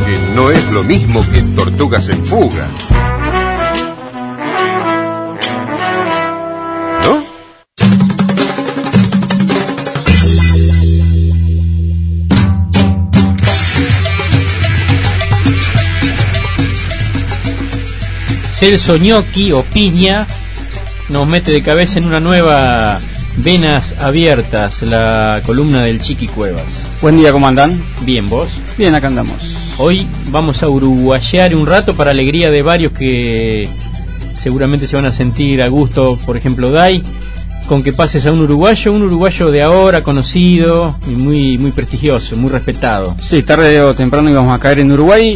que no es lo mismo que Tortugas en Fuga. ¿No? Celso Gnocchi o Piña nos mete de cabeza en una nueva Venas Abiertas, la columna del Chiqui Cuevas. Buen día, ¿cómo andan? Bien, ¿vos? Bien, acá andamos. Hoy vamos a uruguayear un rato para alegría de varios que seguramente se van a sentir a gusto. Por ejemplo, Dai, con que pases a un uruguayo de ahora, conocido y muy prestigioso, muy respetado. Sí, tarde o temprano íbamos a caer en Uruguay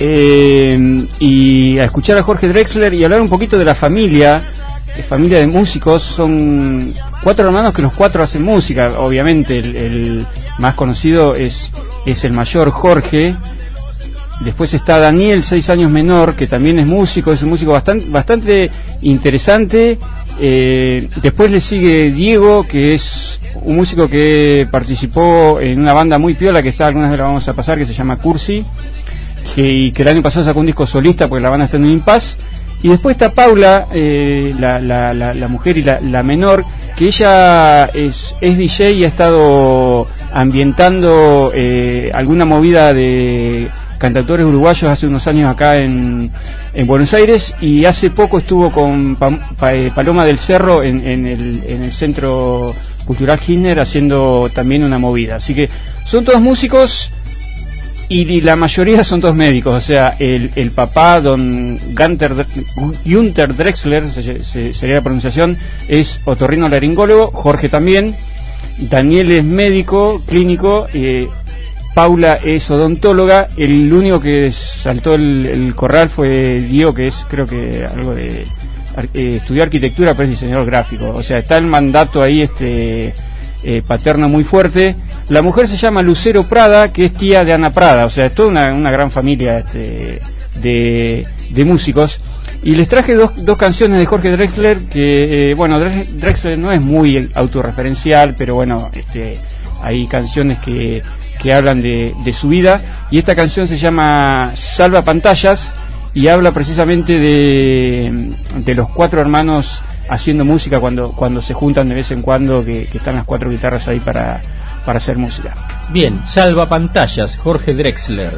y a escuchar a Jorge Drexler y hablar un poquito de la familia de músicos. Son 4 hermanos que los 4 hacen música. Obviamente el más conocido es el mayor, Jorge. Después está Daniel, 6 años menor, que también es un músico bastante interesante. Después le sigue Diego, que es un músico que participó en una banda muy piola que algunas veces la vamos a pasar, que se llama Cursi, que el año pasado sacó un disco solista porque la banda está en un impasse. Y después está Paula, la mujer y la menor, que ella es DJ y ha estado ambientando alguna movida de cantautores uruguayos hace unos años acá en Buenos Aires, y hace poco estuvo con Paloma del Cerro en el Centro Cultural Kirchner haciendo también una movida. Así que son todos músicos. Y la mayoría son todos médicos, o sea, el papá, don Günther Drexler, sería la pronunciación, es otorrinolaringólogo. Jorge también, Daniel es médico clínico, Paula es odontóloga. El único que saltó el corral fue Diego, que es, creo que algo de estudió arquitectura, pero es diseñador gráfico. O sea, está el mandato ahí paterno muy fuerte. La mujer se llama Lucero Prada, que es tía de Ana Prada. O sea, es toda una gran familia de músicos. Y les traje dos canciones de Jorge Drexler, que Drexler no es muy autorreferencial, pero bueno, hay canciones que hablan de su vida, y esta canción se llama Salva Pantallas y habla precisamente de los 4 hermanos haciendo música cuando se juntan de vez en cuando, que están las 4 guitarras ahí para hacer música. Bien, Salva Pantallas, Jorge Drexler.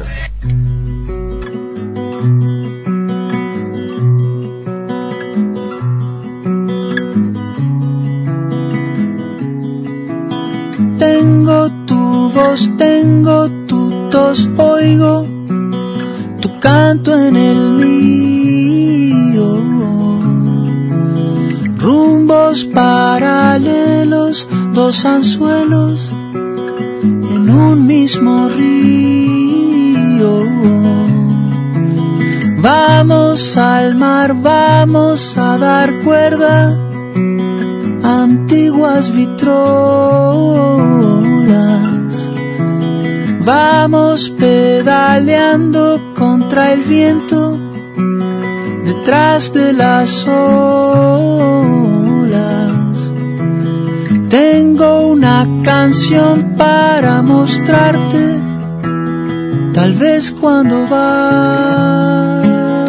Tengo tu voz, tengo tu tos, oigo tu canto en el mío. Rumbos paralelos, 2 anzuelos en un mismo río. Vamos al mar, vamos a dar cuerda, antiguas vitrolas. Vamos pedaleando contra el viento, detrás de las olas. Tengo una canción para mostrarte, tal vez cuando vaya.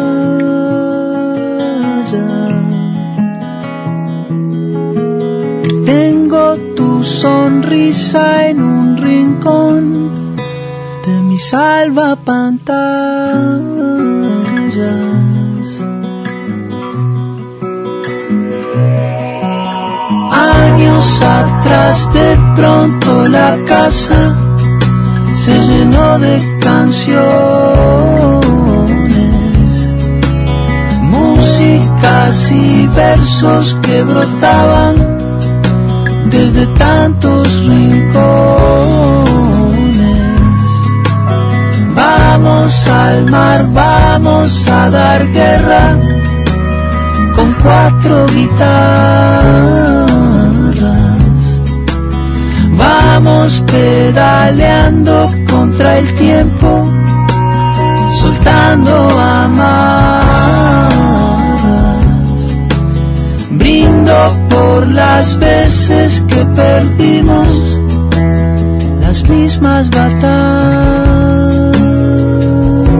Tengo tu sonrisa en un rincón de mi salvapantallas. Años atrás, de pronto la casa se llenó de canciones, músicas y versos que brotaban desde tantos rincones. Vamos al mar, vamos a dar guerra con 4 guitarras. Vamos pedaleando contra el tiempo, soltando amarras. Brindo por las veces que perdimos las mismas batallas.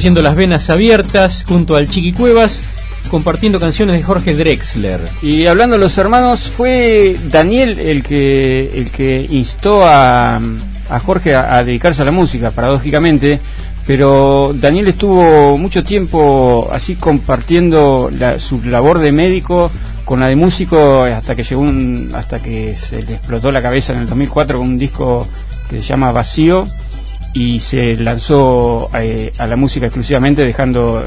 haciendo Las Venas Abiertas junto al Chiqui Cuevas, compartiendo canciones de Jorge Drexler. Y hablando de los hermanos, fue Daniel el que instó a Jorge a dedicarse a la música, paradójicamente, pero Daniel estuvo mucho tiempo así compartiendo su labor de médico con la de músico hasta que hasta que se le explotó la cabeza en el 2004 con un disco que se llama Vacío, y se lanzó a la música exclusivamente, dejando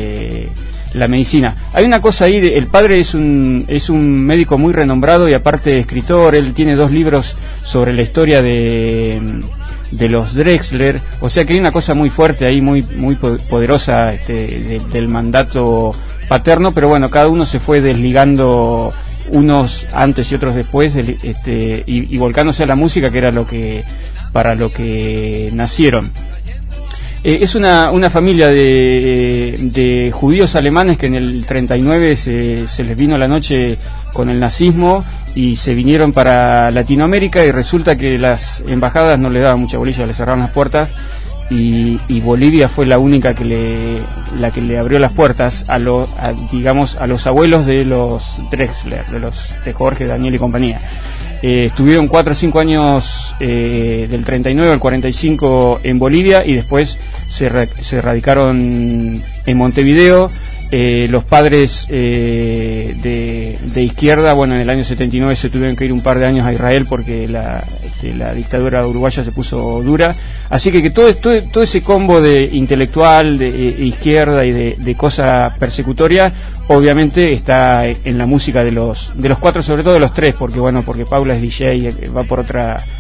la medicina. Hay una cosa ahí, el padre es un médico muy renombrado y aparte escritor. Él tiene 2 libros sobre la historia de los Drexler, o sea que hay una cosa muy fuerte ahí, muy poderosa del mandato paterno, pero bueno, cada uno se fue desligando, unos antes y otros después, y volcándose a la música, que era para lo que nacieron. Es una familia de judíos alemanes que en el 39 se les vino la noche con el nazismo y se vinieron para Latinoamérica, y resulta que las embajadas no le daban mucha bolilla, le cerraron las puertas, y Bolivia fue la única que le abrió las puertas a los abuelos de los Drexler, de Jorge, Daniel y compañía. Estuvieron 4 o 5 años del 39 al 45 en Bolivia, y después se radicaron en Montevideo. Los padres de izquierda, bueno, en el año 79 se tuvieron que ir un par de años a Israel porque la dictadura uruguaya se puso dura. Así que todo ese combo de intelectual, de izquierda y de cosa persecutoria, obviamente está en la música de los 4, sobre todo de los 3, porque Paula es DJ y va por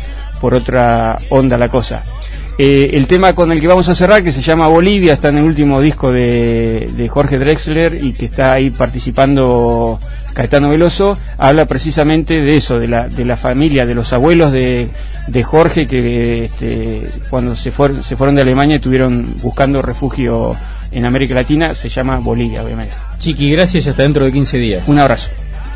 otra onda la cosa. El tema con el que vamos a cerrar, que se llama Bolivia, está en el último disco de Jorge Drexler, y que está ahí participando Caetano Veloso, habla precisamente de eso, de la familia, de los abuelos de Jorge, que cuando se fueron de Alemania estuvieron buscando refugio en América Latina. Se llama Bolivia, obviamente. Chiqui, gracias, hasta dentro de 15 días. Un abrazo.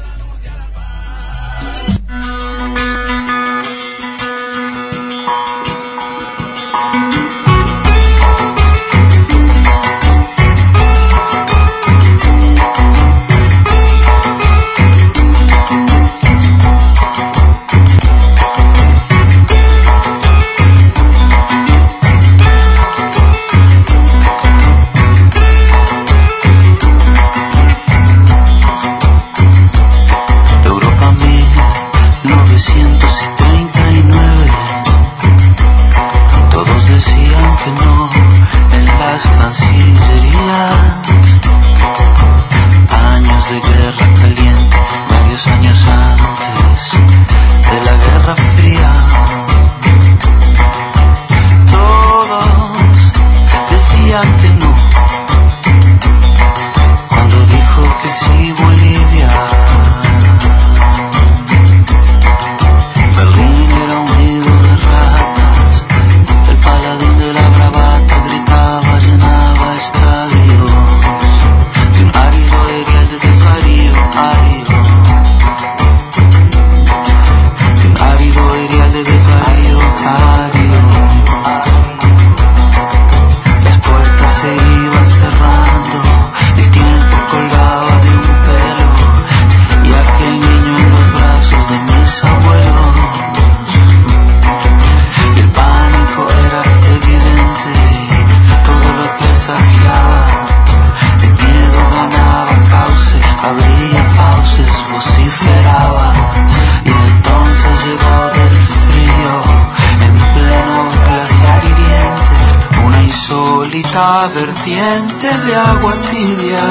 Vertiente de agua tibia,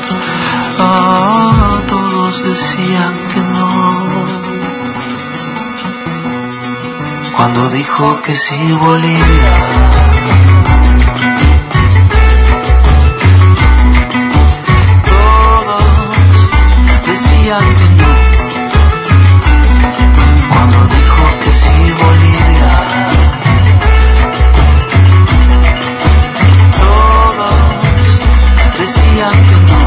todos decían que no. Cuando dijo que sí, Bolivia, todos decían que no. Cuando dijo que sí, Bolivia, decían que no.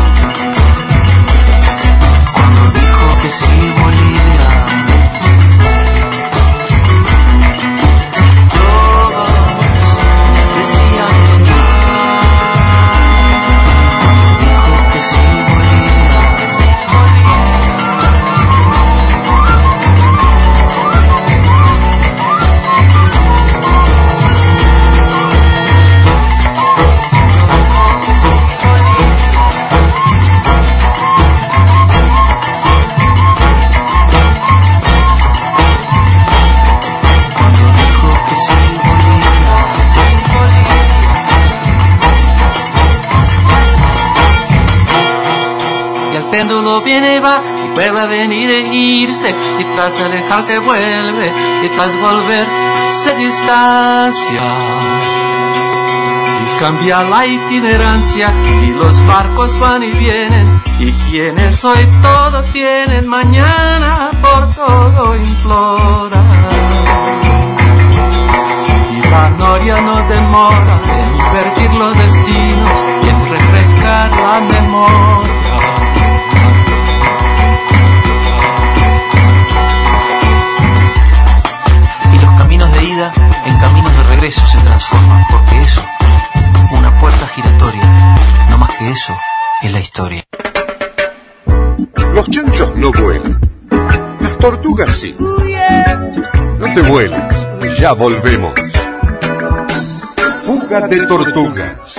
Cuando dijo que sí, Bolivia, todos péndulo viene y va, y vuelve a venir e irse, y tras alejarse vuelve, y tras volver se distancia. Y cambia la itinerancia, y los barcos van y vienen, y quienes hoy todo tienen, mañana por todo implora. Y la noria no demora en invertir los destinos y en refrescar la memoria. Y los caminos de ida en caminos de regreso se transforman, porque eso, una puerta giratoria, no más que eso, es la historia. Los chanchos no vuelan, las tortugas sí. No te vueles, ya volvemos. Fuga de tortugas.